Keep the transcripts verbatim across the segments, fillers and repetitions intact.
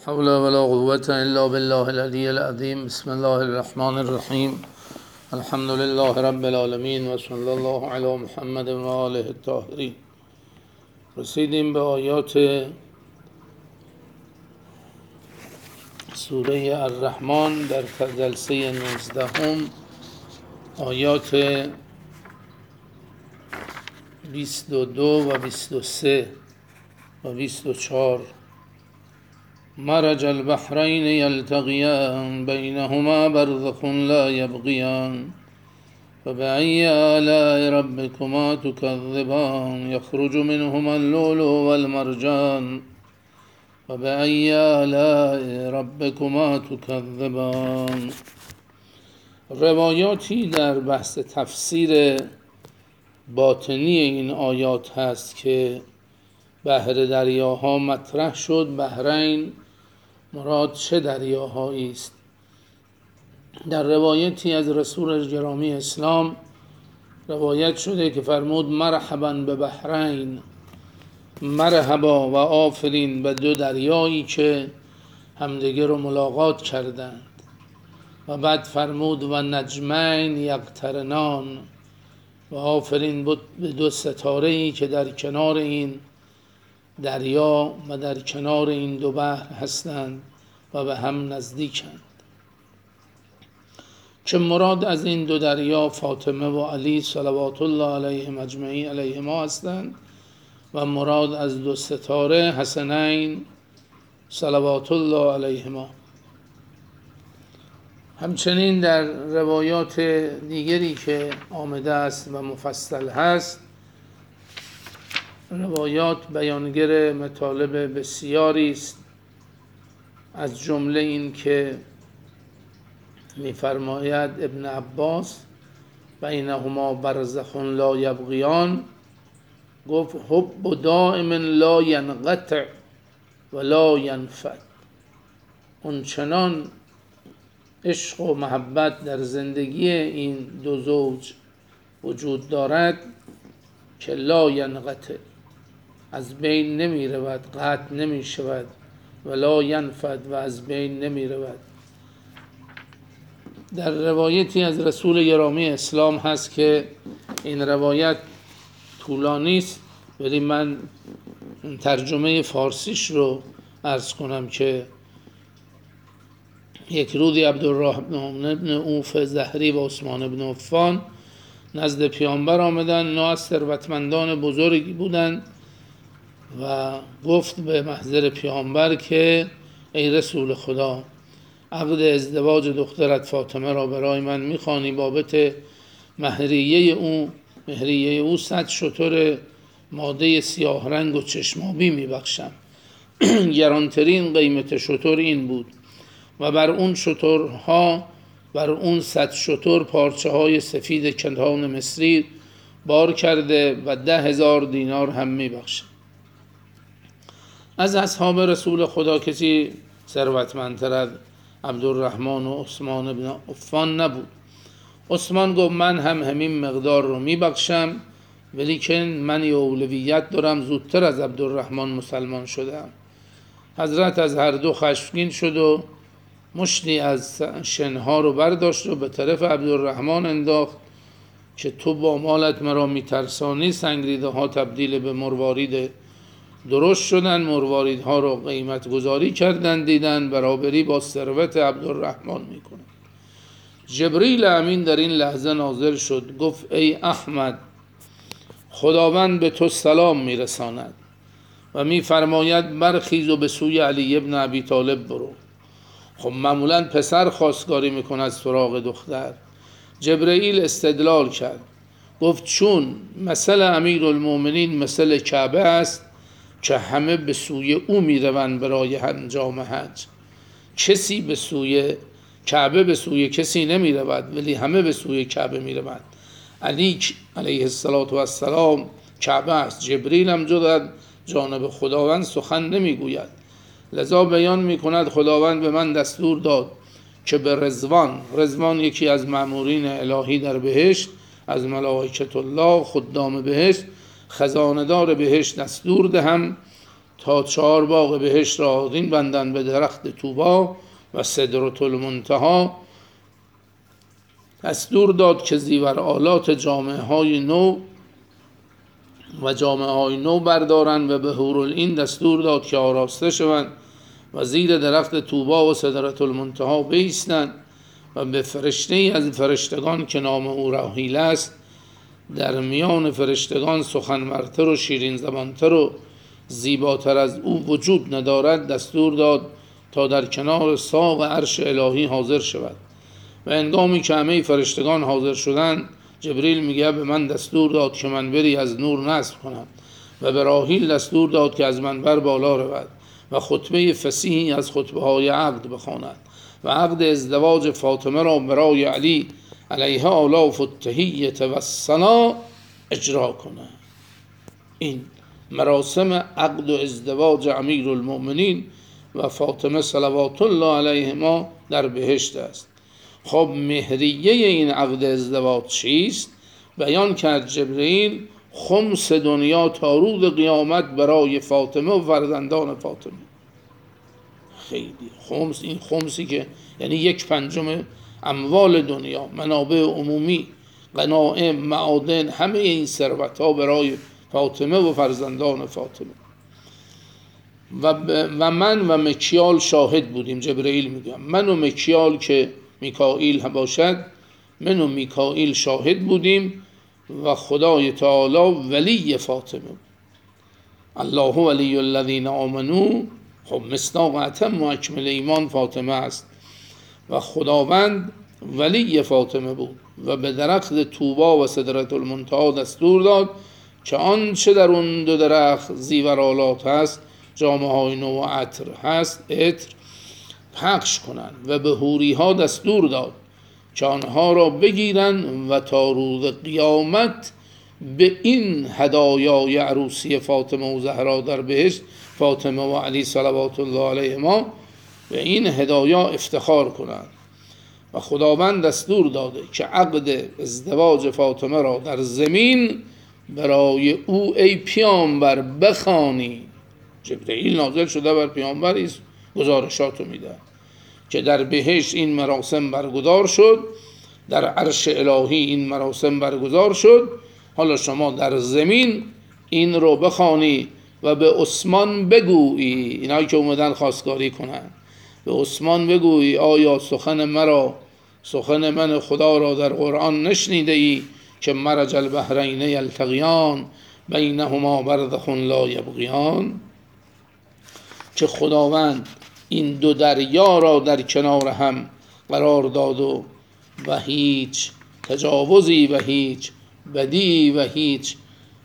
حول ولا قوة إلا بالله العلي العظيم. بسم الله الرحمن الرحیم. الحمد لله رب العالمین و صلی الله علی محمد و آله الطاهرین. رسیدیم به آیات سوره الرحمن در جلسه نوزدهم، آیات بیست و دو و بیست و سه و بیست و چهار. مرج البحرین یلتقیان بینهما برزخ لا یبغیان فبأی آلاء ربکما تکذبان یخرج منهما اللؤلؤ والمرجان فبأی آلاء ربکما تکذبان. روایاتی در بحث تفسیر باطنی این آیات هست که بحر دریاها مطرح شد. بحرین مراد چه دریاهایی است؟ در روایتی از رسول گرامی اسلام روایت شده که فرمود مرحبا به بحرین، مرحبا و آفرین به دو دریایی که همدیگر رو ملاقات کردند. و بعد فرمود و نجمین یقترنان، و آفرین بود به دو ستاره‌ای که در کنار این دریا و در کنار این دو بحر هستند و به هم نزدیکند. که مراد از این دو دریا فاطمه و علی صلوات الله علیهم اجمعین علیهما هستند و مراد از دو ستاره حسنین صلوات الله علیهما. همچنین در روایات دیگری که آمده است و مفصل هست، روایات بیانگر مطالب بسیاری است، از جمله این که می‌فرماید ابن عباس بینهما برزخ لا یبغیان، گفت حب دائم لا ینقطع ولا ینفد. اون چنان عشق و محبت در زندگی این دو زوج وجود دارد که لا ینقطع، از بین نمی رود، قطع نمی شود، ولا ینفد، و از بین نمی رود. در روایتی از رسول گرامی اسلام هست که این روایت طولانی است، ولی من ترجمه فارسیش رو عرض کنم که یک روزی عبدالرحمن بن عوف زهری و عثمان بن عفان نزد پیامبر آمدن. اینا از ثروتمندان بزرگی بودند و گفت به محضر پیامبر که ای رسول خدا، عقد ازدواج دخترت فاطمه را برای من میخوانی؟ بابت مهریه او مهریه او صد شتر ماده سیاه رنگ و چشمابی میبخشم. گرانترین قیمت شتر این بود و بر اون شترها بر اون صد شتر پارچه های سفید کتان مصری بار کرده و ده هزار دینار هم میبخشم. از اصحاب رسول خدا کسی ثروتمندتر از عبدالرحمن و عثمان بن عفان نبود. عثمان گفت من هم همین مقدار رو میبخشم، ولی که من یه اولویت دارم، زودتر از عبدالرحمن مسلمان شدم. حضرت از هر دو خشمگین شد و مشتی از شنها رو برداشت و به طرف عبدالرحمن انداخت که تو با مالت مرا میترسانی. سنگریده ها تبدیل به مروارید درشت شدن، مرواریدها رو قیمت گذاری کردن، دیدن برابری با ثروت عبدالرحمن میکنه. جبریل امین در این لحظه نازل شد، گفت ای احمد، خداوند به تو سلام میرساند و میفرماید برخیز و به سوی علی ابن ابی طالب برو. خب معمولا پسر خواستگاری میکنه از سراغ دختر. جبرئیل استدلال کرد، گفت چون مثل امیرالمومنین مثل کعبه است که همه به سوی او میروند برای انجام حج. کسی به سوی کعبه به سوی کسی نمیرود، ولی همه به سوی کعبه میروند. علی علیه السلام کعبه است. جبریل هم جز جانب خداوند سخن نمیگوید، لذا بیان میکند خداوند به من دستور داد که به رضوان، رضوان یکی از مأمورین الهی در بهشت از ملائکه الله خدام بهشت، خزاندار بهشت، دستور دهم تا چهار باغ بهشت را آذین بندند به درخت طوبا و سدرة المنتها. دستور داد که زیور آلات جامعه های نو و جامعه های نو بردارند و به حورالعین دستور داد که آراسته شوند و زیر درخت طوبا و سدرة المنتها بایستند و به فرشته ای از فرشتگان که نام او راحیل است، در میان فرشتگان سخنورتر و شیرین زبانتر و زیباتر از او وجود ندارد، دستور داد تا در کنار ساق عرش الهی حاضر شود. و هنگامی که همه فرشتگان حاضر شدند، جبریل میگه به من دستور داد که منبری از نور نصب کنم و به راحیل دستور داد که از منبر بالا رود و خطبه فصیحی از خطبه های عقد بخواند و عقد ازدواج فاطمه را برای علی علیه آلاف التحیة و الثنا اجرا کنه. این مراسم عقد و ازدواج امیر المؤمنین و فاطمه صلوات الله علیهما در بهشت است. خب مهریه این عقد ازدواج چیست؟ بیان کرد جبرئیل خمس دنیا تا روز قیامت برای فاطمه و فرزندان فاطمه. خیلی خمس، این خمسی که یعنی یک پنجم اموال دنیا، منابع عمومی، غنایم، معادن، همه این ثروت ها برای فاطمه و فرزندان فاطمه. و, و من و مکیال شاهد بودیم. جبرئیل میگم من و مکیال که میکائیل باشد، من و میکائیل شاهد بودیم و خدای تعالی ولی فاطمه بود. الله ولی الذین آمنوا، خب مصداق اتم و اکمل ایمان فاطمه است و خداوند ولی فاطمه بود و به درخت طوبا و سدرة المنتها دستور داد که آنچه در اون دو درخت زیورآلات هست، جامه های نو و عطر هست، عطر پخش کنند و به حوری ها دستور داد که آنها را بگیرند و تا روز قیامت به این هدایای عروسی فاطمه و زهرا در بهشت، فاطمه و علی صلوات الله علیهما، به این هدایا افتخار کنند. و خداوند دستور داده که عقد ازدواج فاطمه را در زمین برای او ای پیامبر بخوانی. جبرئیل نازل شده بر پیامبر است، گزارشاتو میده که در بهشت این مراسم برگزار شد، در عرش الهی این مراسم برگزار شد، حالا شما در زمین این رو بخوانی و به عثمان بگویی، اینایی که اومدن خواستگاری کنن، به عثمان بگویی آیا سخن مرا، سخن من خدا را در قرآن نشنیده ای که مرج البحرین یلتقیان بینهما برزخ لا یبغیان، که خداوند این دو دریا را در کنار هم قرار داد و و هیچ تجاوزی و هیچ بدی و هیچ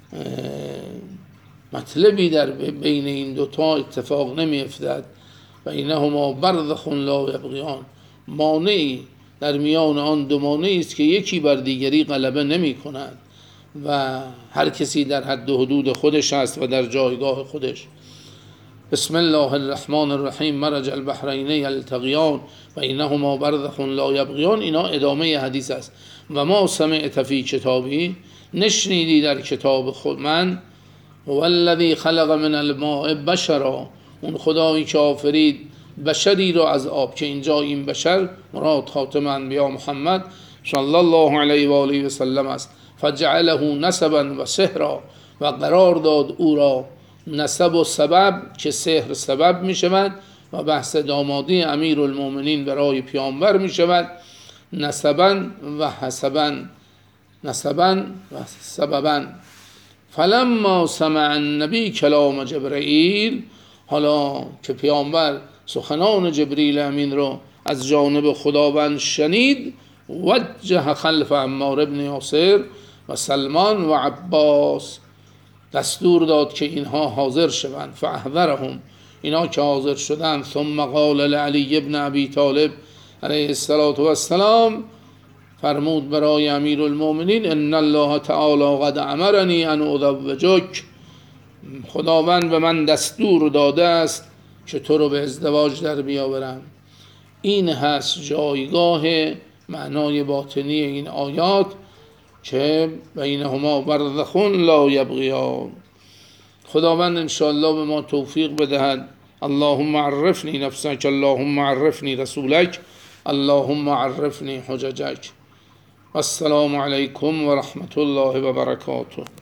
مطلبی در بین این دوتا اتفاق نمی افتد. بینهما برزخ لا یبغیان، مانعی در میان آن دو مانعی است که یکی بر دیگری غلبه نمی کند و هر کسی در حد و حدود خودش است و در جایگاه خودش. بسم الله الرحمن الرحیم. مرج البحرین یلتقیان بینهما برزخ لا یبغیان، اینا ادامه حدیث است. و ما سمعت فی کتابی، نشنیدی در کتاب خود من، هو الذی خلق من الماء بشرا، اون خدایی که آفرید بشری را از آب، که اینجا این بشر مراد خاتم انبیا محمد صلی الله علیه و آله و سلم است. فجعله نسبا و سحرا، و قرار داد او را نسب و سبب که سحر سبب می شود و بحث دامادی امیر المؤمنین برای پیامبر می شود، نسبا و حسبا، نسبا و سببا. فلما سمع النبی کلام جبرئیل، حالا که پیامبر سخنان جبریل امین را از جانب خداوند شنید، وجه خلف عمار ابن یاسر و سلمان و عباس، دستور داد که اینها حاضر شوند. فاحضرهم، اینا که حاضر شدند، ثم قال لعلی ابن ابی طالب علیه السلام، فرمود برای امیر المؤمنین ان الله تعالی قد امرنی ان ازوجک، خداوند به من دستور داده است که تو رو به ازدواج در بیاورم. این هست جایگاه معنای باطنی این آیات که بینهما برزخ لا یبغیان. خداوند انشاءالله به ما توفیق بدهد. اللهم عرفنی نفسک، اللهم عرفنی رسولک، اللهم عرفنی حججک. السلام علیکم و رحمت الله و برکاته.